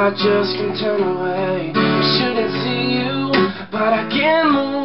I just can't turn away. I shouldn't see you, but I can't move.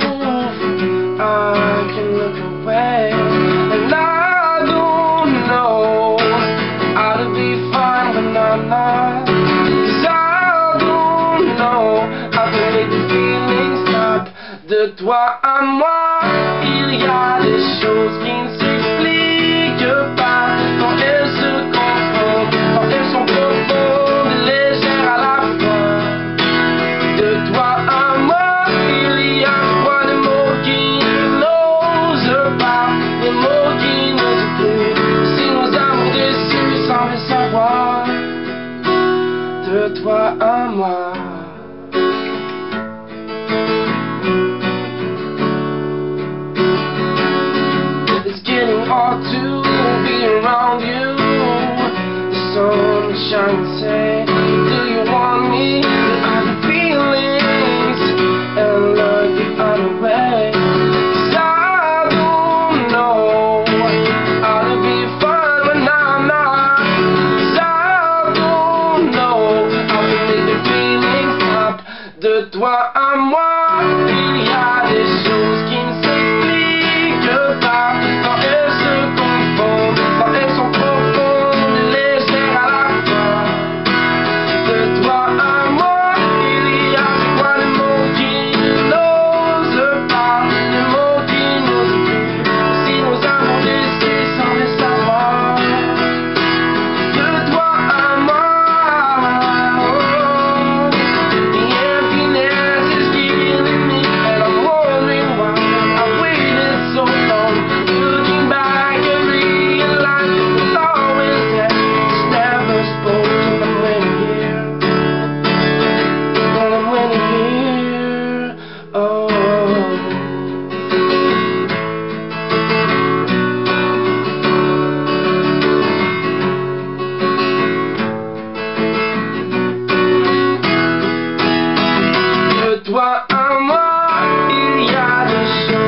I can look away, and I don't know how to be fine when I'm not. 'Cause I don't know how to make the feeling stop. De toi à moi, il y a des choses qui ne s'expliquent pas quand elles se confondent, quand elles sont profondes et légères à la fois. De toi à moi, il y a quoi, des mots qui n'osent pas, des mots qui n'osent plus. Si nos amours déçus sans le savoir. De toi à moi. Hard to be around you. The sun will shine and say, do you want me? I have feelings and look the other way. 'Cause I don't know how to be fine when I'm not. 'Cause I don't know how to make the feelings stop. De toi à moi, il y a des choses qui ne s'expliquent pas. Toi à moi, il y a des choses